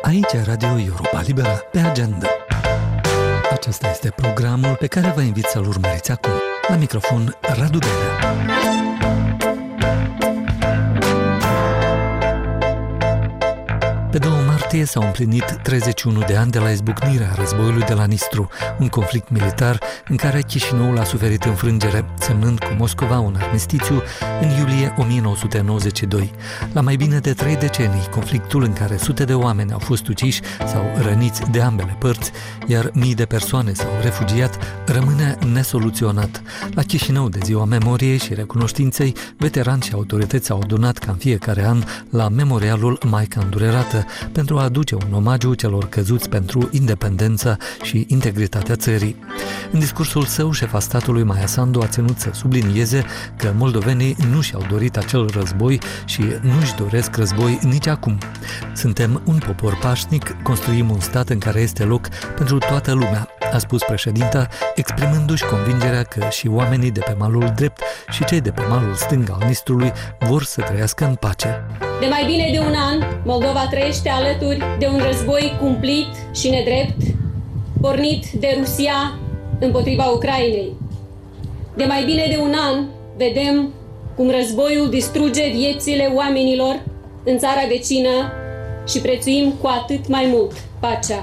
Aici Radio Europa Liberă, pe agenda. Acesta este programul pe care vă invit să-l urmăriți acum. La microfon, Radu Benea. Pe 2 martie s-au împlinit 31 de ani de la izbucnirea războiului de la Nistru, un conflict militar în care Chișinăul a suferit înfrângere, semnând cu Moscova un armistițiu în iulie 1992. La mai bine de 3 decenii, conflictul în care sute de oameni au fost uciși sau răniți de ambele părți, iar mii de persoane s-au refugiat, rămâne nesoluționat. La Chișinău, de Ziua Memoriei și Recunoștinței, veterani și autorități s-au adunat ca în fiecare an la memorialul Maica Îndurerată, pentru a aduce un omagiu celor căzuți pentru independența și integritatea țării. În discursul său, șefa statului Maia Sandu a ținut să sublinieze că moldovenii nu și-au dorit acel război și nu-și doresc război nici acum. Suntem un popor pașnic, construim un stat în care este loc pentru toată lumea, a spus președinta, exprimându-și convingerea că și oamenii de pe malul drept și cei de pe malul stâng al Nistrului vor să trăiască în pace. De mai bine de un an, Moldova trăiește alături de un război cumplit și nedrept, pornit de Rusia împotriva Ucrainei. De mai bine de un an, vedem cum războiul distruge viețile oamenilor în țara vecină și prețuim cu atât mai mult pacea.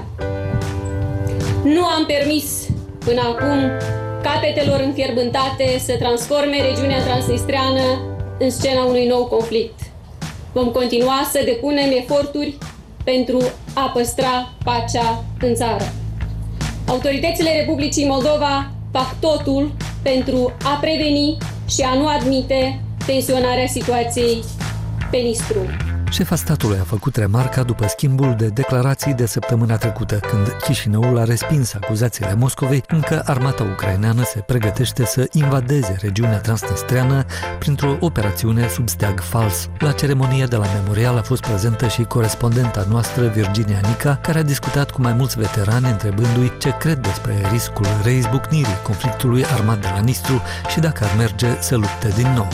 Nu am permis până acum capetelor înfierbântate să transforme regiunea transnistreană în scena unui nou conflict. Vom continua să depunem eforturi pentru a păstra pacea în țară. Autoritățile Republicii Moldova fac totul pentru a preveni și a nu admite tensionarea situației pe Nistru. Șefa statului a făcut remarca după schimbul de declarații de săptămâna trecută, când Chișinăul a respins acuzațiile Moscovei că armata ucraineană se pregătește să invadeze regiunea transnistreană printr-o operațiune sub steag fals. La ceremonia de la memorial a fost prezentă și corespondenta noastră, Virginia Nica, care a discutat cu mai mulți veterani, întrebându-i ce cred despre riscul reizbucnirii conflictului armat de la Nistru și dacă ar merge să lupte din nou.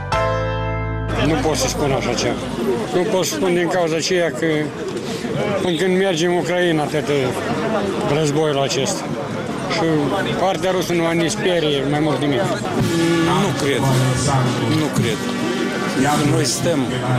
Nu pot să spun așa ceva. Nu pot să spun din cauza aceea că până când mergem în Ucraina, atât războiul acesta. Și partea rusă nu a nici sperie mai mult nimic. Nu cred. Noi stăm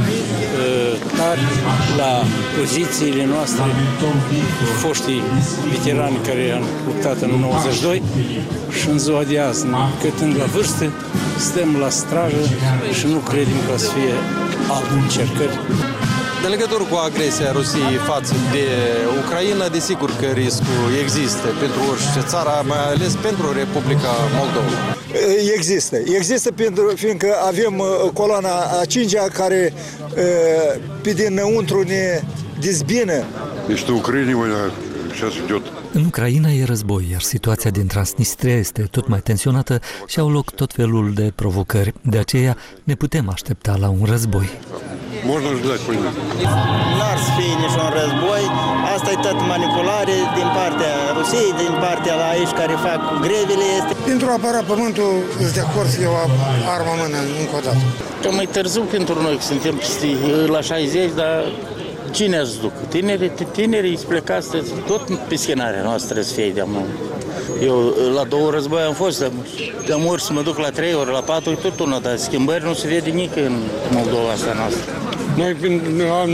tari la pozițiile noastre, foștii veterani care au luptat în 92 și în ziua de azi, cătând la vârstă, stăm la strajă și nu credem că o să fie alte încercări. În legătură cu agresia Rusiei față de Ucraina, desigur că riscul există pentru orice țară, mai ales pentru Republica Moldova. Există fiindcă avem coloana a 5-a care pe dinăuntru ne dezbină. Este Ucraina, сейчас идет. În Ucraina e război, iar situația din Transnistria este tot mai tensionată și au loc tot felul de provocări. De aceea ne putem aștepta la un război. Можно ждать войны. N-ar să fie niciun război, asta e tot manipulare din partea Rusiei, din partea la aici care fac grevele. Pentru a apăra pământul, îți de acord să iau arma în mână încă o dată. Că mai târziu pentru noi, că suntem la 60, dar cine ați duc? Tinerii plecați tot pe scenarea noastră să fie de-a mult. Eu la 2 război am fost, de mult să mă duc la 3 ori, la 4 ori, tot una, dar schimbări nu se vede nici în Moldova asta noastră. Noi